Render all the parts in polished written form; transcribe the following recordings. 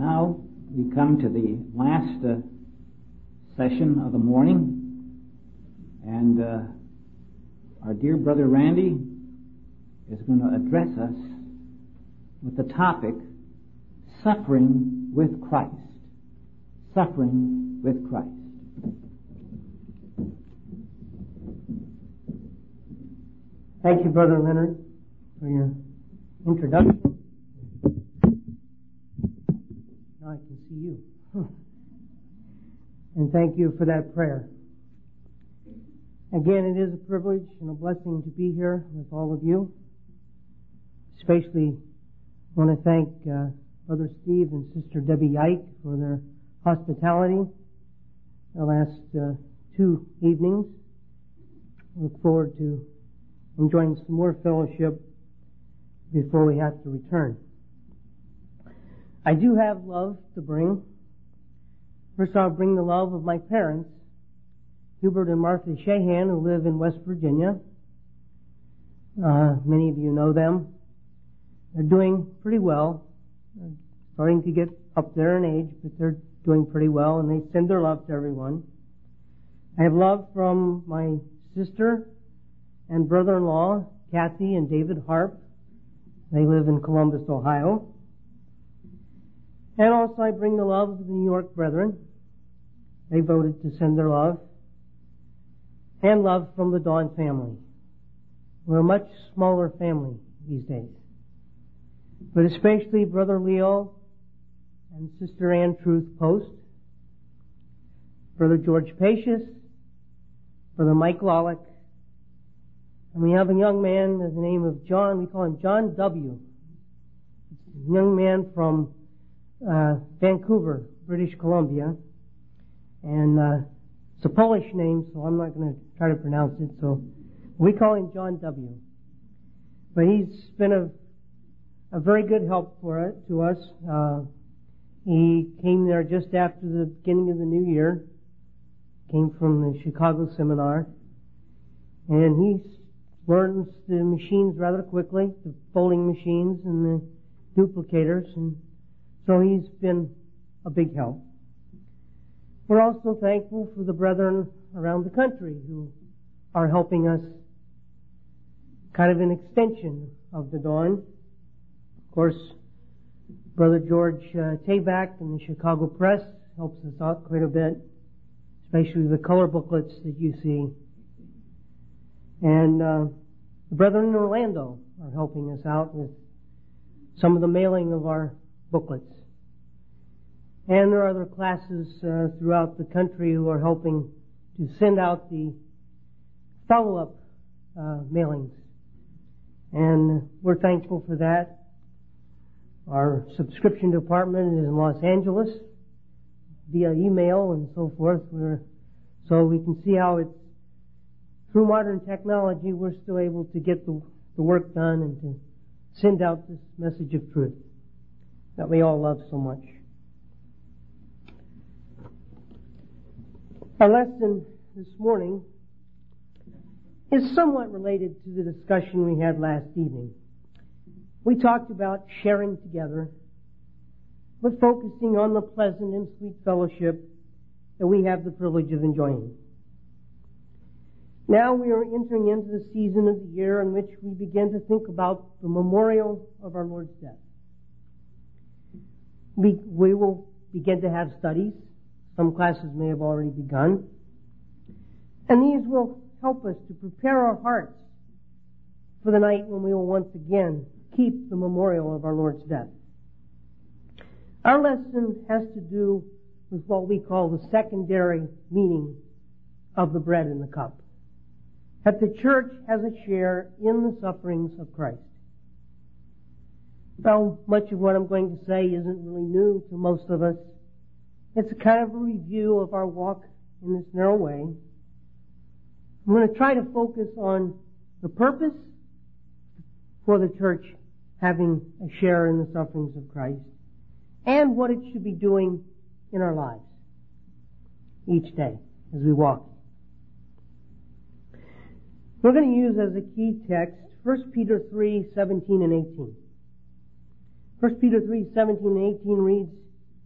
Now we come to the last session of the morning, and our dear brother Randy is going to address us with the topic, Suffering with Christ. Suffering with Christ. Thank you, Brother Leonard, for your introduction. Now I can see you. And thank you for that prayer. Again, it is a privilege and a blessing to be here with all of you. Especially want to thank Brother Steve and Sister Debbie Ike for their hospitality the last 2 evenings. I look forward to enjoying some more fellowship before we have to return. I do have love to bring. First, I'll bring the love of my parents, Hubert and Martha Shahan, who live in West Virginia. Many of you know them. They're doing pretty well. They're starting to get up there in age, but they're doing pretty well, and they send their love to everyone. I have love from my sister and brother-in-law, Kathy and David Harp. They live in Columbus, Ohio. And also I bring the love of the New York brethren. They voted to send their love. And love from the Dawn family. We're a much smaller family these days. But especially Brother Leo and Sister Ann Truth Post, Brother George Pacius, Brother Mike Lawlick, and we have a young man by the name of John. We call him John W. A young man from Vancouver, British Columbia. And it's a Polish name, so I'm not going to try to pronounce it. So we call him John W. But he's been a very good help to us. He came there just after the beginning of the new year. Came from the Chicago seminar. And he learns the machines rather quickly, the folding machines and the duplicators, and so he's been a big help. We're also thankful for the brethren around the country who are helping us, kind of an extension of the Dawn. Of course, Brother George Tabak in the Chicago Press helps us out quite a bit, especially the color booklets that you see. And the brethren in Orlando are helping us out with some of the mailing of our booklets. And there are other classes throughout the country who are helping to send out the follow-up mailings. And we're thankful for that. Our subscription department is in Los Angeles via email and so forth. So we can see how it's through modern technology, we're still able to get the work done and to send out this message of truth that we all love so much. Our lesson this morning is somewhat related to the discussion we had last evening. We talked about sharing together, but focusing on the pleasant and sweet fellowship that we have the privilege of enjoying. Now we are entering into the season of the year in which we begin to think about the memorial of our Lord's death. We will begin to have studies. Some classes may have already begun. And these will help us to prepare our hearts for the night when we will once again keep the memorial of our Lord's death. Our lesson has to do with what we call the secondary meaning of the bread and the cup. That the church has a share in the sufferings of Christ. Well, much of what I'm going to say isn't really new to most of us. It's a kind of a review of our walk in this narrow way. I'm going to try to focus on the purpose for the church having a share in the sufferings of Christ and what it should be doing in our lives each day as we walk. We're going to use as a key text 1 Peter 3:17 and 18. 1 Peter 3:17 and 18 reads,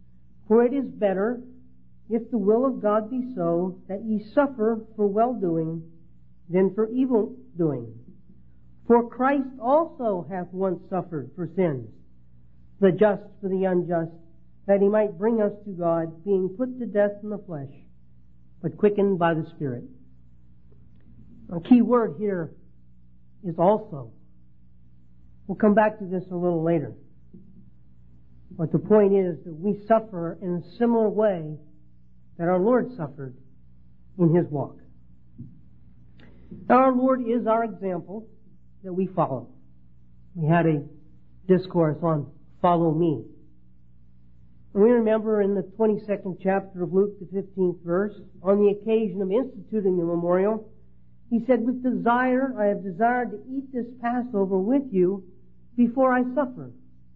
For it is better, if the will of God be so, that ye suffer for well-doing than for evil-doing. For Christ also hath once suffered for sins, the just for the unjust, that he might bring us to God, being put to death in the flesh, but quickened by the Spirit. A key word here is also. We'll come back to this a little later. But the point is that we suffer in a similar way that our Lord suffered in His walk. Now, our Lord is our example that we follow. We had a discourse on follow me. And we remember in the 22nd chapter of Luke, the 15th verse, on the occasion of instituting the memorial, He said, with desire I have desired to eat this Passover with you before I suffer.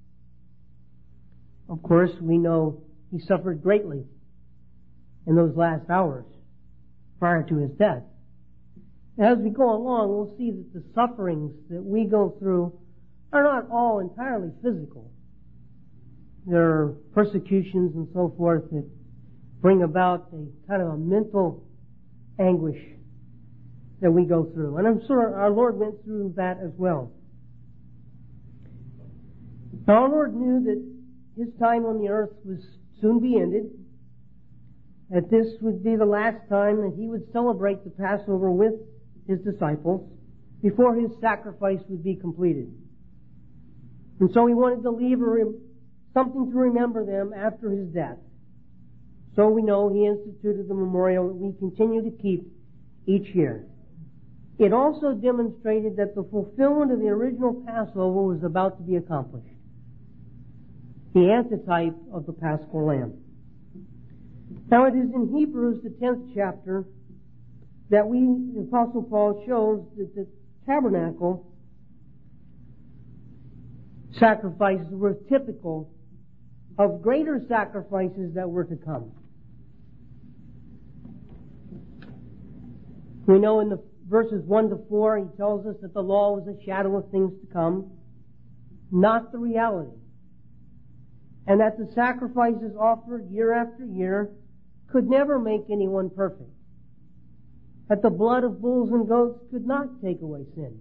Of course, we know He suffered greatly in those last hours prior to His death. As we go along, we'll see that the sufferings that we go through are not all entirely physical. There are persecutions and so forth that bring about a kind of a mental anguish that we go through. And I'm sure our Lord went through that as well. Now, our Lord knew that His time on the earth would soon be ended, that this would be the last time that He would celebrate the Passover with His disciples before His sacrifice would be completed. And so He wanted to leave something to remember them after His death. So we know He instituted the memorial that we continue to keep each year. It also demonstrated that the fulfillment of the original Passover was about to be accomplished. The antitype of the Paschal Lamb. Now it is in Hebrews, the 10th chapter, that the Apostle Paul shows that the tabernacle sacrifices were typical of greater sacrifices that were to come. We know in the verses 1 to 4, he tells us that the law was a shadow of things to come, not the reality. And that the sacrifices offered year after year could never make anyone perfect. That the blood of bulls and goats could not take away sin.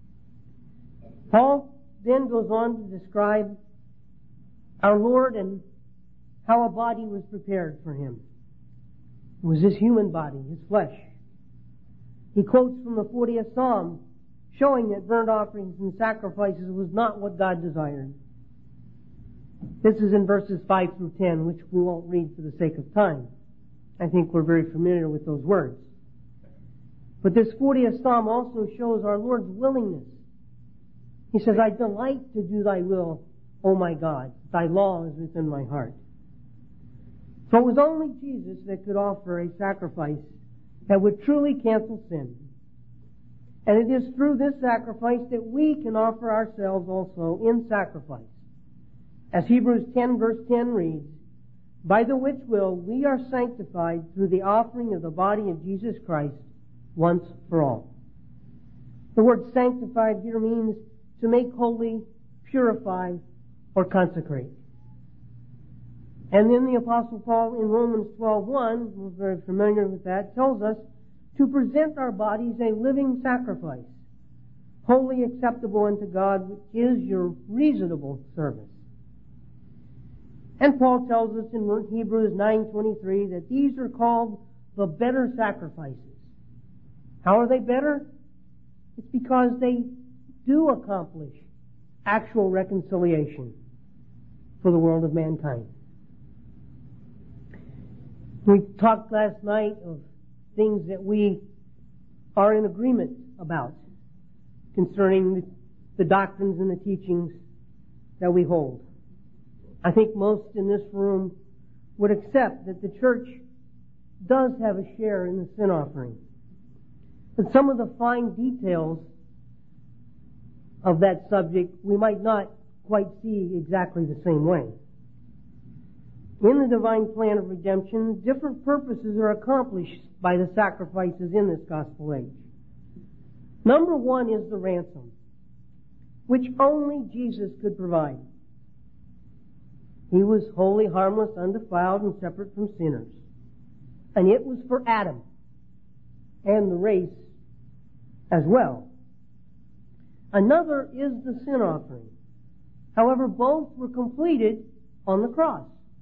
Paul then goes on to describe our Lord and how a body was prepared for Him. It was His human body, His flesh. He quotes from the 40th Psalm, showing that burnt offerings and sacrifices was not what God desired. This is in verses 5 through 10, which we won't read for the sake of time. I think we're very familiar with those words. But this 40th Psalm also shows our Lord's willingness. He says, I delight to do Thy will, O my God. Thy law is within my heart. So it was only Jesus that could offer a sacrifice that would truly cancel sin. And it is through this sacrifice that we can offer ourselves also in sacrifice. As Hebrews 10 verse 10 reads, by the which will we are sanctified through the offering of the body of Jesus Christ once for all. The word sanctified here means to make holy, purify, or consecrate. And then the Apostle Paul in Romans 12:1, we're very familiar with that, tells us to present our bodies a living sacrifice, wholly acceptable unto God, which is your reasonable service. And Paul tells us in Hebrews 9:23 that these are called the better sacrifices. How are they better? It's because they do accomplish actual reconciliation for the world of mankind. We talked last night of things that we are in agreement about concerning the doctrines and the teachings that we hold. I think most in this room would accept that the church does have a share in the sin offering. But some of the fine details of that subject we might not quite see exactly the same way. In the divine plan of redemption, different purposes are accomplished by the sacrifices in this gospel age. Number one is the ransom, which only Jesus could provide. He was holy, harmless, undefiled, and separate from sinners. And it was for Adam and the race as well. Another is the sin offering. However, both were completed on the cross.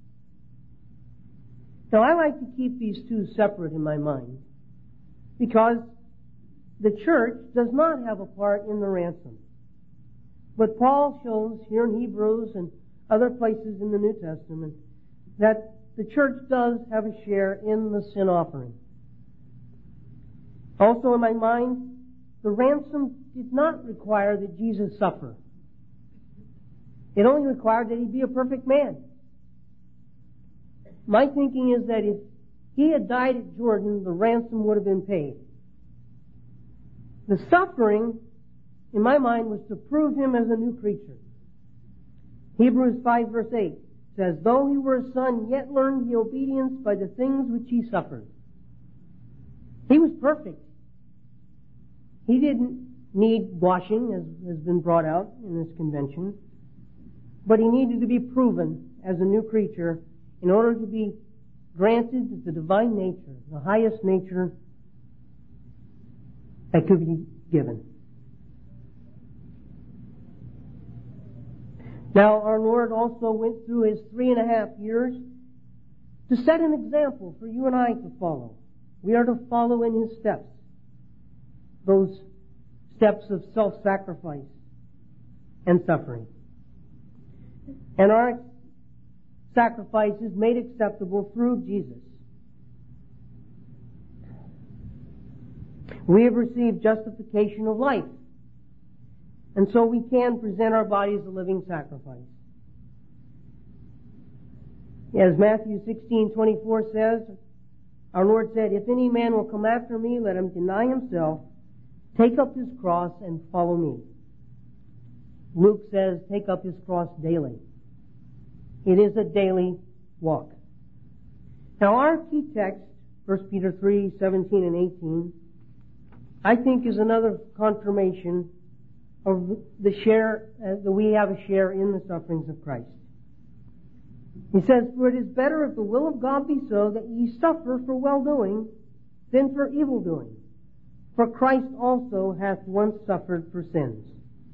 Now, I like to keep these two separate in my mind because the church does not have a part in the ransom. But Paul shows here in Hebrews and other places in the New Testament that the church does have a share in the sin offering. Also in my mind, the ransom did not require that Jesus suffer. It only required that he be a perfect man. My thinking is that if he had died at Jordan, the ransom would have been paid. The suffering, in my mind, was to prove him as a new creature. Hebrews 5 verse 8 says, though he were a son, yet learned he obedience by the things which he suffered. He was perfect. He didn't need washing, as has been brought out in this convention, but he needed to be proven as a new creature in order to be granted the divine nature, the highest nature that could be given. Now, our Lord also went through his 3.5 years to set an example for you and I to follow. We are to follow in his steps. Those steps of self-sacrifice and suffering. And our sacrifice is made acceptable through Jesus. We have received justification of life. And so we can present our bodies a living sacrifice. As Matthew 16:24 says, our Lord said, if any man will come after me, let him deny himself, take up his cross, and follow me. Luke says, take up his cross daily. It is a daily walk. Now our key text, 1 Peter 3:17 and 18, I think is another confirmation of the share, that we have a share in the sufferings of Christ. He says, for it is better if the will of God be so that ye suffer for well-doing than for evil-doing. For Christ also hath once suffered for sins.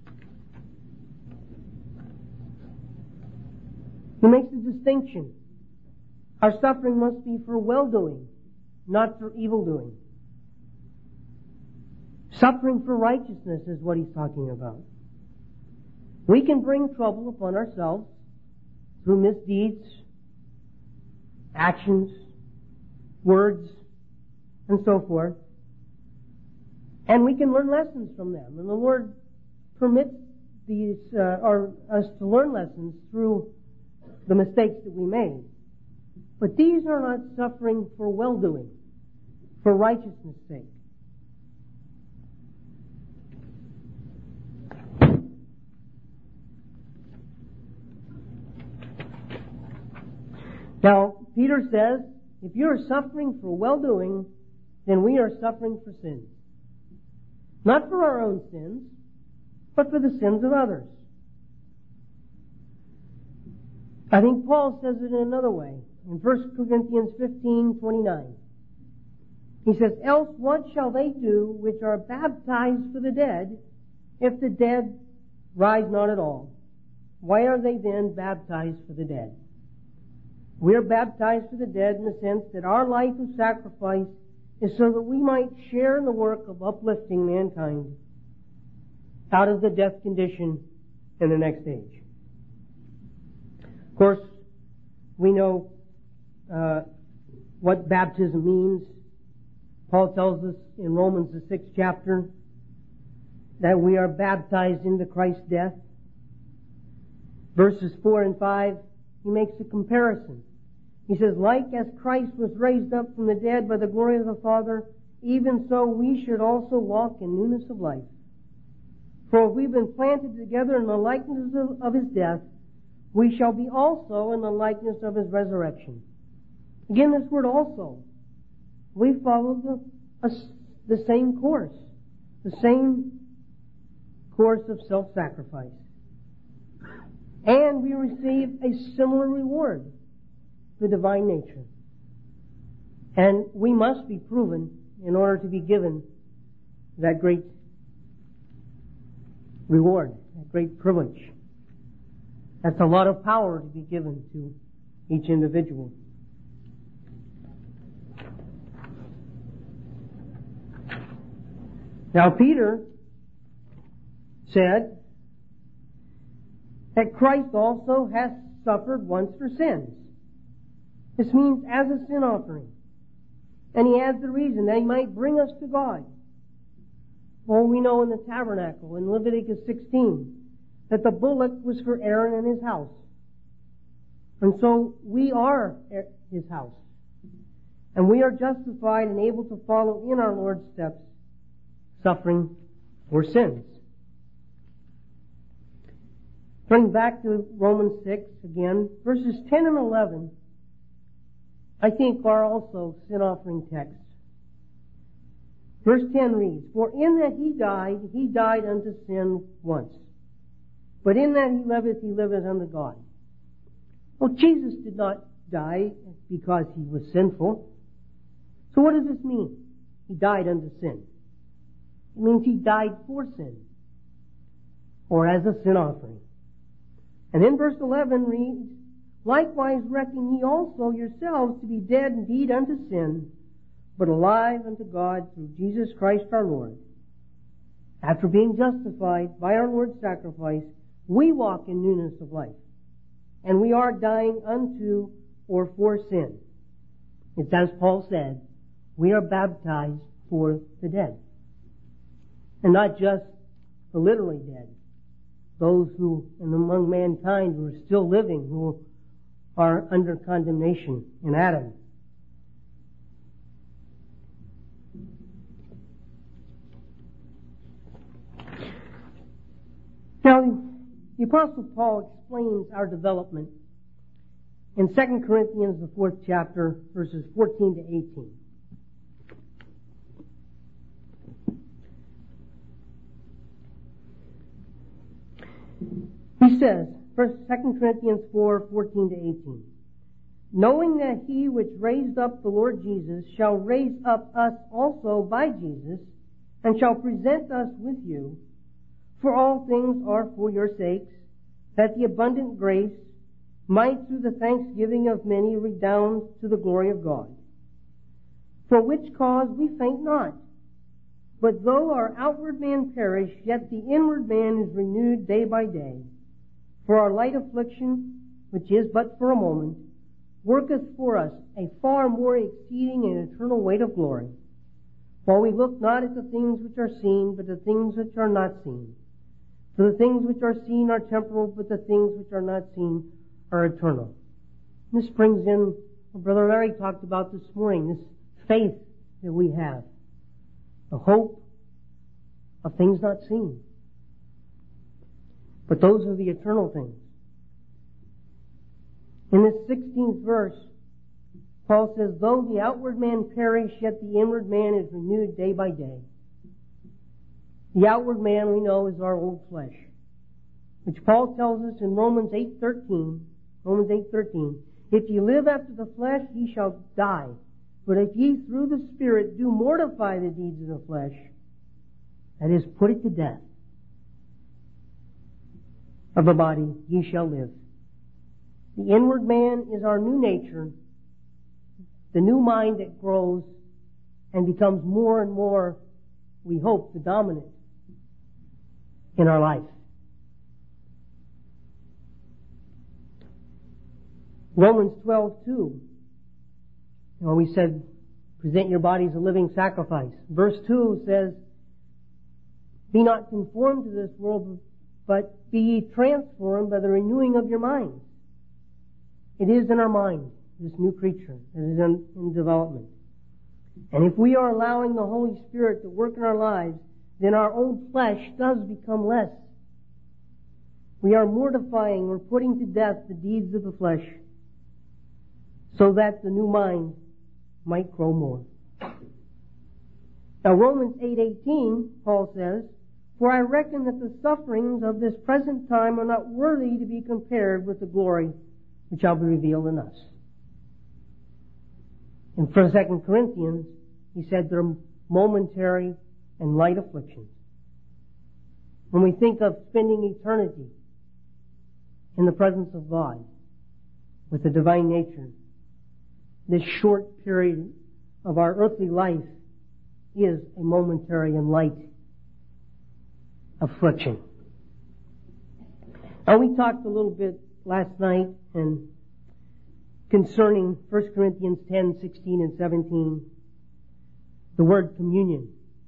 He makes a distinction. Our suffering must be for well-doing, not for evil-doing. Suffering for righteousness is what he's talking about. We can bring trouble upon ourselves through misdeeds, actions, words, and so forth. And we can learn lessons from them. And the Lord permits us to learn lessons through the mistakes that we made. But these are not suffering for well-doing, for righteousness' sake. Now, Peter says, if you are suffering for well-doing, then we are suffering for sins. Not for our own sins, but for the sins of others. I think Paul says it in another way. In 1 Corinthians 15:29, he says, else what shall they do which are baptized for the dead, if the dead rise not at all? Why are they then baptized for the dead? We are baptized for the dead in the sense that our life of sacrifice is so that we might share in the work of uplifting mankind out of the death condition in the next age. Of course, we know what baptism means. Paul tells us in Romans the 6th chapter that we are baptized into Christ's death. Verses 4 and 5, he makes a comparison. He says, like as Christ was raised up from the dead by the glory of the Father, even so we should also walk in newness of life. For if we've been planted together in the likeness of his death, we shall be also in the likeness of his resurrection. Again, this word also. We follow the same course. The same course of self-sacrifice. And we receive a similar reward, the divine nature. And we must be proven in order to be given that great reward, that great privilege. That's a lot of power to be given to each individual. Now, Peter said that Christ also has suffered once for sins. This means as a sin offering. And he adds the reason that he might bring us to God. Well, we know in the tabernacle, in Leviticus 16, that the bullock was for Aaron and his house. And so we are his house. And we are justified and able to follow in our Lord's steps, suffering for sins. Turning back to Romans 6 again, verses 10 and 11, I think are also sin offering texts. Verse 10 reads, "For in that he died unto sin once. But in that he liveth unto God." Well, Jesus did not die because he was sinful. So what does this mean? He died unto sin. It means he died for sin, or as a sin offering. And then verse 11 reads, "Likewise reckon ye also yourselves to be dead indeed unto sin, but alive unto God through Jesus Christ our Lord." After being justified by our Lord's sacrifice, we walk in newness of life. And we are dying unto or for sin. It's as Paul said, we are baptized for the dead. And not just the literally dead. Those who, and among mankind, who are still living, who are under condemnation in Adam. Now, the Apostle Paul explains our development in 2 Corinthians, the 4th chapter, verses 14 to 18. He says, 2 Corinthians 4, 14 to 18, "Knowing that he which raised up the Lord Jesus shall raise up us also by Jesus, and shall present us with you, for all things are for your sakes, that the abundant grace might through the thanksgiving of many redound to the glory of God. For which cause we faint not, but though our outward man perish, yet the inward man is renewed day by day. For our light affliction, which is but for a moment, worketh for us a far more exceeding and eternal weight of glory. For we look not at the things which are seen, but the things which are not seen. For the things which are seen are temporal, but the things which are not seen are eternal." This brings in what Brother Larry talked about this morning, this faith that we have, the hope of things not seen. But those are the eternal things. In this 16th verse, Paul says, "Though the outward man perish, yet the inward man is renewed day by day." The outward man, we know, is our old flesh, which Paul tells us in Romans 8:13, "If ye live after the flesh, ye shall die. But if ye through the Spirit do mortify the deeds of the flesh," that is, put it to death, "of the body, ye shall live." The inward man is our new nature, the new mind that grows and becomes more and more, we hope, the dominant in our life. Romans 12:2. We said, present your bodies a living sacrifice. Verse 2 says, "Be not conformed to this world, but be ye transformed by the renewing of your mind." It is in our mind, this new creature that is in development. And if we are allowing the Holy Spirit to work in our lives, then our old flesh does become less. We are mortifying or putting to death the deeds of the flesh so that the new mind might grow more. Now Romans 8:18, Paul says, For I reckon that the sufferings of this present time are not worthy to be compared with the glory which shall be revealed in us. In 2 Corinthians, he said they're momentary and light afflictions. When we think of spending eternity in the presence of God with the divine nature, this short period of our earthly life is a momentary and light affliction. Now, we talked a little bit last night and concerning 1 Corinthians 10, 16, and 17, the word communion.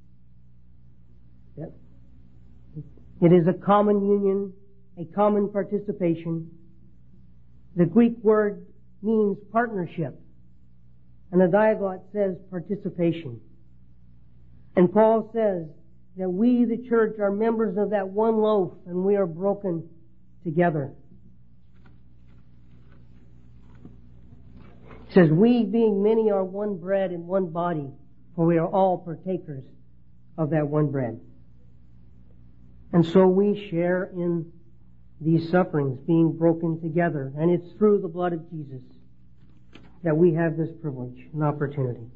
Yep. It is a common union, a common participation. The Greek word means partnership, and the Diaglott says participation. And Paul says that we, the church, are members of that one loaf, and we are broken together. He says, we, being many, are one bread and one body, for we are all partakers of that one bread. And so we share in these sufferings, being broken together. And it's through the blood of Jesus that we have this privilege and opportunity.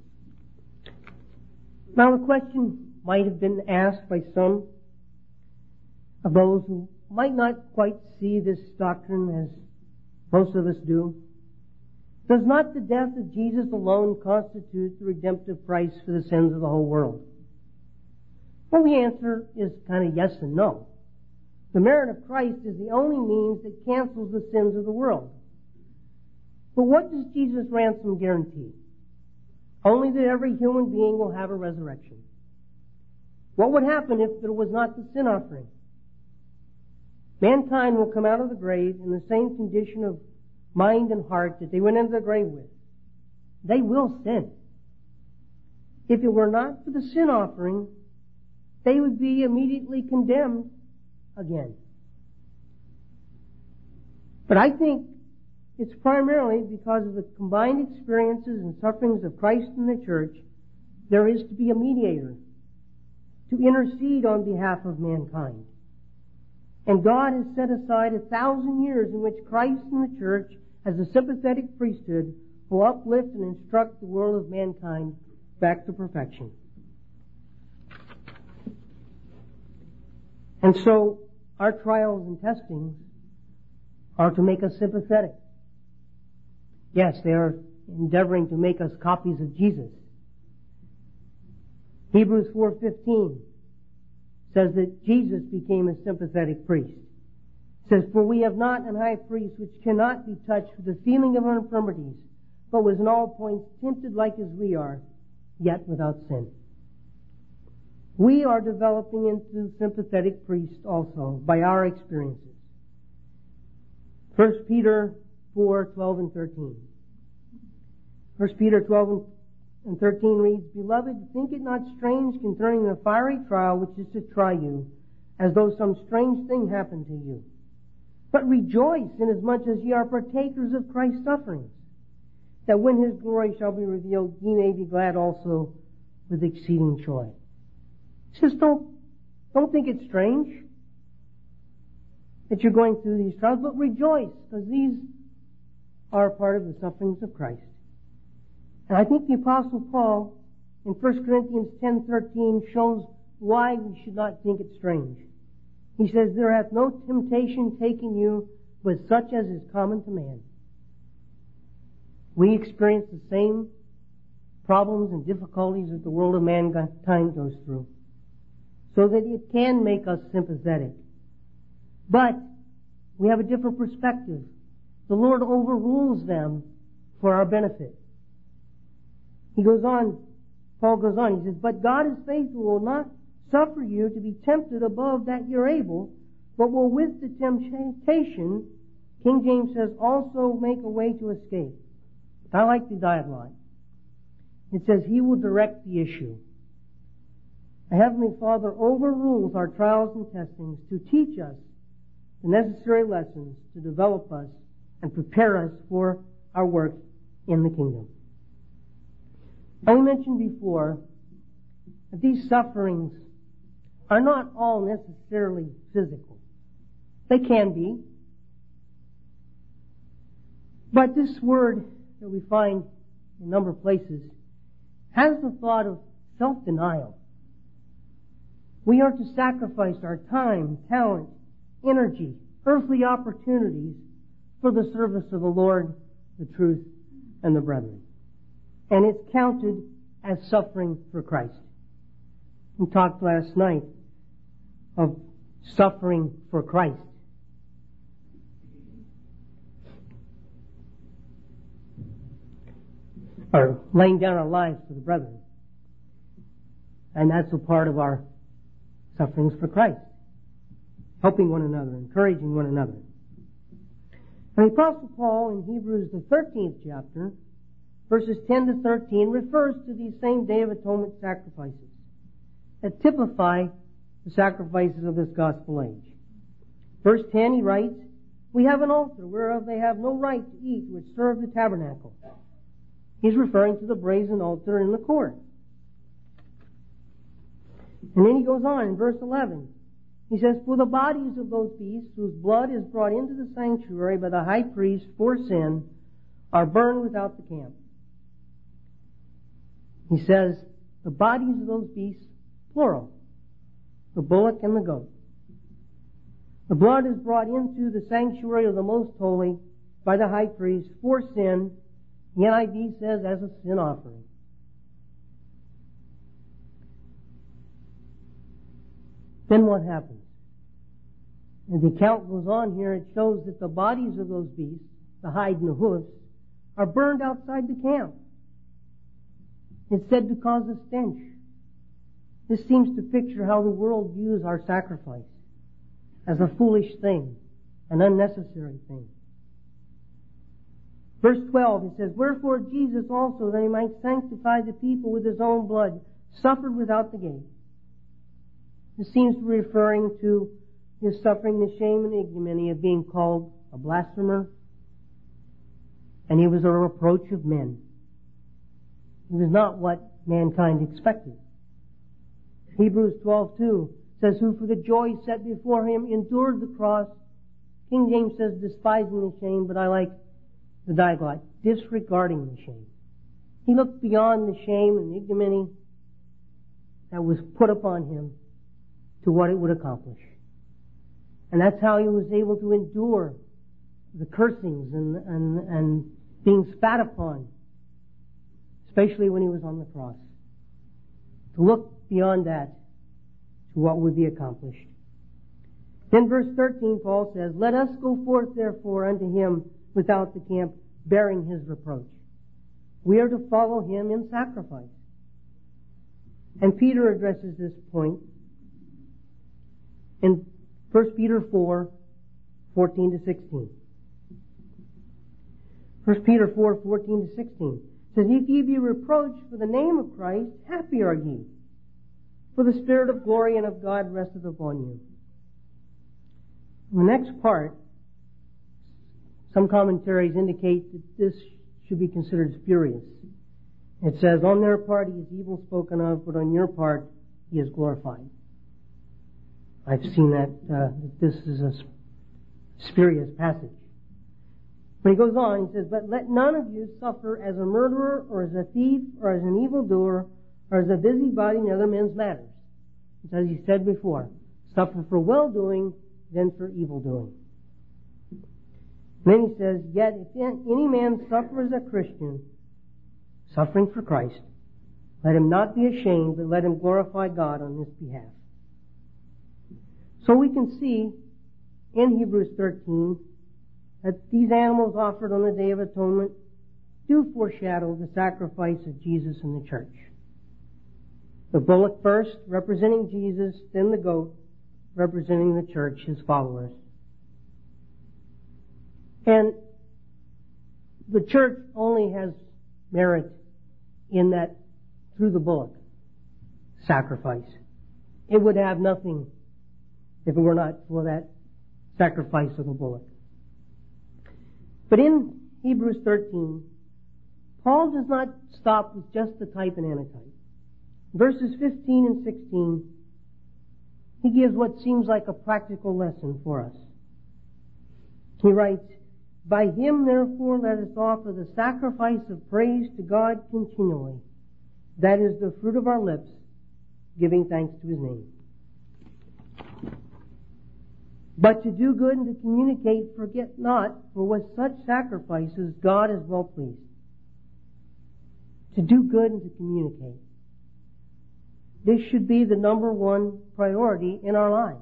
Now, the question might have been asked by some of those who might not quite see this doctrine as most of us do. Does not the death of Jesus alone constitute the redemptive price for the sins of the whole world? Well, the answer is kind of yes and no. The merit of Christ is the only means that cancels the sins of the world. But what does Jesus' ransom guarantee? Only that every human being will have a resurrection. What would happen if there was not the sin offering? Mankind will come out of the grave in the same condition of mind and heart that they went into the grave with. They will sin. If it were not for the sin offering, they would be immediately condemned again. But I think it's primarily because of the combined experiences and sufferings of Christ and the church, there is to be a mediator to intercede on behalf of mankind. And God has set aside 1,000 years in which Christ and the church, as a sympathetic priesthood, will uplift and instruct the world of mankind back to perfection. And so, our trials and testings are to make us sympathetic. Yes, they are endeavoring to make us copies of Jesus. Hebrews 4:15 says that Jesus became a sympathetic priest. It says, for we have not an high priest which cannot be touched with the feeling of our infirmities, but was in all points tempted like as we are, yet without sin. We are developing into sympathetic priests also by our experiences. 1 Peter 4:12 and 13. 1 Peter 12 and 13 reads, beloved, think it not strange concerning the fiery trial which is to try you, as though some strange thing happened to you. But rejoice inasmuch as ye are partakers of Christ's sufferings, that when his glory shall be revealed, ye may be glad also with exceeding joy. He says, don't think it's strange that you're going through these trials, but rejoice, because these are part of the sufferings of Christ. And I think the Apostle Paul in 1 Corinthians 10:13 shows why we should not think it strange. He says, there hath no temptation taken you, but such as is common to man. We experience the same problems and difficulties that the world of mankind goes through, so that it can make us sympathetic. But we have a different perspective. The Lord overrules them for our benefit. He goes on, Paul goes on, he says, but God is faithful, will not suffer you to be tempted above that you're able, but will with the temptation, King James says, also make a way to escape. I like the Diaglott. It says, he will direct the issue. The Heavenly Father overrules our trials and testings to teach us the necessary lessons to develop us and prepare us for our work in the kingdom. Now, we mentioned before that these sufferings are not all necessarily physical. They can be. But this word that we find in a number of places has the thought of self-denial. We are to sacrifice our time, talent, energy, earthly opportunities for the service of the Lord, the truth, and the brethren. And it's counted as suffering for Christ. We talked last night of suffering for Christ. Or laying down our lives for the brethren. And that's a part of our sufferings for Christ. Helping one another, encouraging one another. And the Apostle Paul in Hebrews, the 13th chapter, verses 10 to 13, refers to these same Day of Atonement sacrifices that typify the sacrifices of this gospel age. Verse 10, he writes, "We have an altar whereof they have no right to eat, which serve the tabernacle." He's referring to the brazen altar in the court. And then he goes on in verse 11. He says, "For the bodies of those beasts whose blood is brought into the sanctuary by the high priest for sin are burned without the camp." He says, the bodies of those beasts, plural, the bullock and the goat. The blood is brought into the sanctuary of the Most Holy by the high priest for sin. The NIV says as a sin offering. Then what happens? As the account goes on here, it shows that the bodies of those beasts, the hide and the hoofs, are burned outside the camp. It's said to cause a stench. This seems to picture how the world views our sacrifice as a foolish thing, an unnecessary thing. Verse 12, it says, "Wherefore Jesus also, that he might sanctify the people with his own blood, suffered without the gate." This seems to be referring to his suffering the shame and ignominy of being called a blasphemer, and he was a reproach of men. He was not what mankind expected. Hebrews 12:2 says, "Who for the joy set before him endured the cross." King James says, "despising the shame," but I like the Diaglott, disregarding the shame. He looked beyond the shame and ignominy that was put upon him to what it would accomplish. And that's how he was able to endure the cursings and being spat upon, especially when he was on the cross. To look beyond that to what would be accomplished. Then verse 13, Paul says, "Let us go forth therefore unto him without the camp, bearing his reproach." We are to follow him in sacrifice. And Peter addresses this point in 1 Peter 4:14 to 16. 1 Peter 4:14 to 16 says, "If ye be reproached for the name of Christ, happy are ye, for the Spirit of glory and of God resteth upon you." The next part, some commentaries indicate that this should be considered spurious. It says, "On their part he is evil spoken of, but on your part he is glorified." I've seen that this is a spurious passage. But he goes on, he says, "But let none of you suffer as a murderer, or as a thief, or as an evildoer, or as a busybody in other men's matters." It's as he said before, suffer for well-doing, then for evil-doing. Then he says, "Yet if any man suffer as a Christian, suffering for Christ, let him not be ashamed, but let him glorify God on his behalf." So we can see in Hebrews 13 that these animals offered on the Day of Atonement do foreshadow the sacrifice of Jesus in the church. The bullock first, representing Jesus, then the goat, representing the church, his followers. And the church only has merit in that through the bullock sacrifice. It would have nothing if it were not for that sacrifice of the bullock. But in Hebrews 13, Paul does not stop with just the type and antitype. Verses 15 and 16 he gives what seems like a practical lesson for us. He writes, "By him, therefore, let us offer the sacrifice of praise to God continually. That is the fruit of our lips, giving thanks to his name." But to do good and to communicate, forget not, for with such sacrifices God is well pleased. To do good and to communicate. This should be the number one priority in our lives.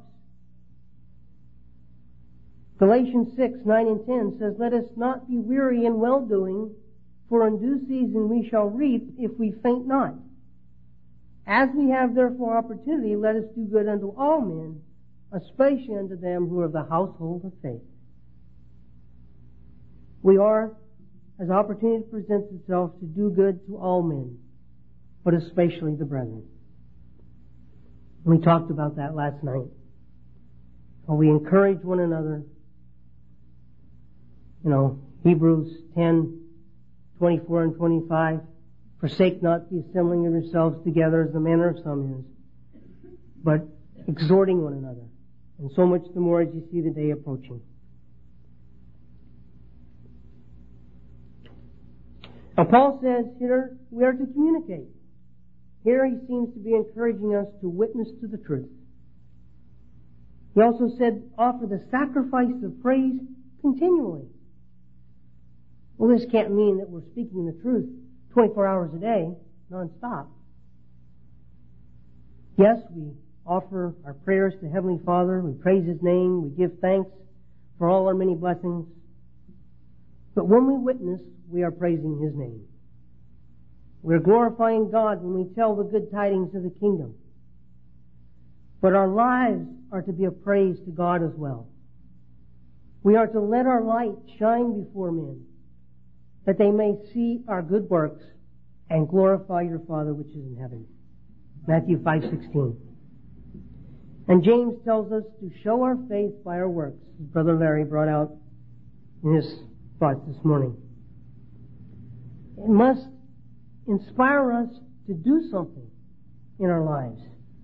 Galatians 6:9 and 10 says, "Let us not be weary in well-doing, for in due season we shall reap if we faint not. As we have therefore opportunity, let us do good unto all men, especially unto them who are of the household of faith." We are, as opportunity presents itself, to do good to all men, but especially the brethren. We talked about that last night. How we encourage one another. Hebrews 10:24 and 25. "Forsake not the assembling of yourselves together as the manner of some is, but exhorting one another, and so much the more as you see the day approaching." Now Paul says here we are to communicate. Here he seems to be encouraging us to witness to the truth. He also said, offer the sacrifice of praise continually. Well, this can't mean that we're speaking the truth 24 hours a day, non-stop. Yes, we offer our prayers to Heavenly Father, we praise his name, we give thanks for all our many blessings. But when we witness, we are praising his name. We're glorifying God when we tell the good tidings of the kingdom. But our lives are to be a praise to God as well. We are to let our light shine before men, that they may see our good works and glorify your Father which is in heaven. Matthew 5:16. And James tells us to show our faith by our works, as Brother Larry brought out in his thoughts this morning. It must inspire us to do something in our lives.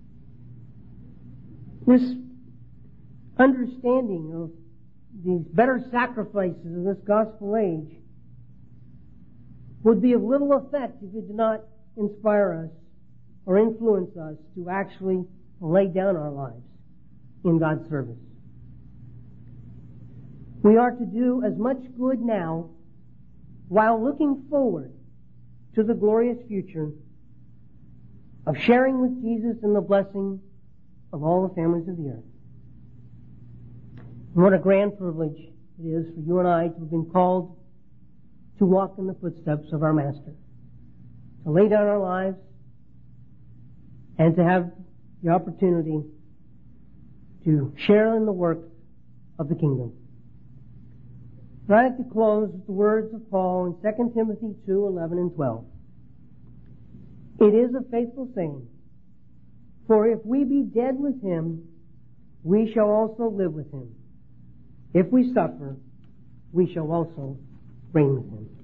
This understanding of these better sacrifices of this gospel age would be of little effect if it did not inspire us or influence us to actually lay down our lives in God's service. We are to do as much good now while looking forward to the glorious future of sharing with Jesus in the blessing of all the families of the earth. And what a grand privilege it is for you and I to have been called to walk in the footsteps of our Master, to lay down our lives, and to have the opportunity to share in the work of the kingdom. And I'd like to close with the words of Paul in 2 Timothy 2:11 and 12. It is a faithful saying, for if we be dead with him, we shall also live with him. If we suffer, we shall also reign with him.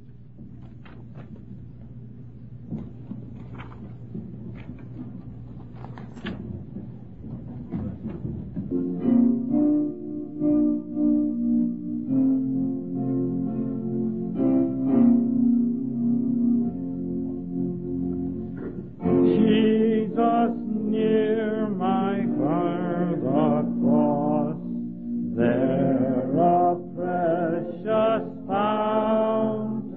There a precious fountain.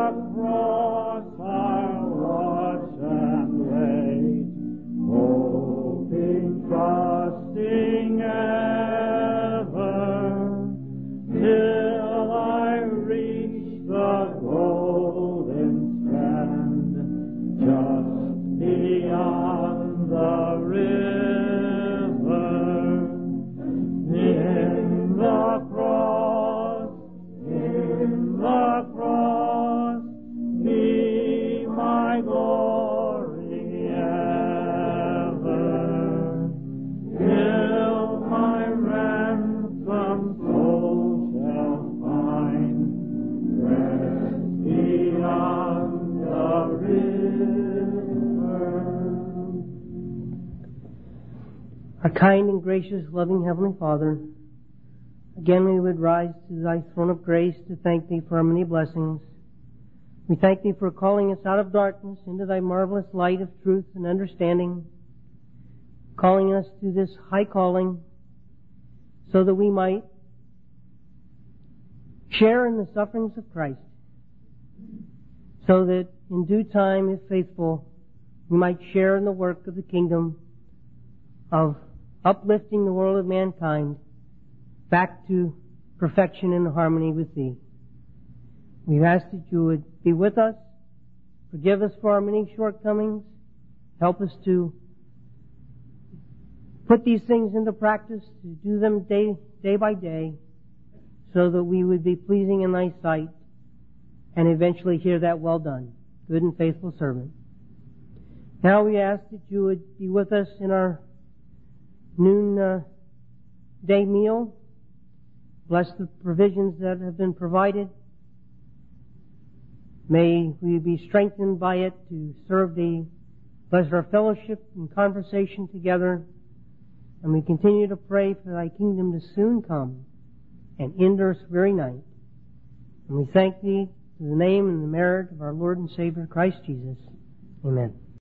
Our kind and gracious, loving Heavenly Father, again we would rise to Thy throne of grace to thank Thee for our many blessings. We thank Thee for calling us out of darkness into Thy marvelous light of truth and understanding, calling us to this high calling so that we might share in the sufferings of Christ, so that in due time, if faithful, we might share in the work of the kingdom of uplifting the world of mankind back to perfection and harmony with Thee. We ask that You would be with us, forgive us for our many shortcomings, help us to put these things into practice, to do them day by day, so that we would be pleasing in Thy sight and eventually hear that well done, good and faithful servant. Now we ask that You would be with us in our noon day meal. Bless the provisions that have been provided. May we be strengthened by it to serve Thee. Bless our fellowship and conversation together. And we continue to pray for Thy kingdom to soon come and end this very night. And we thank Thee in the name and the merit of our Lord and Savior Christ Jesus. Amen.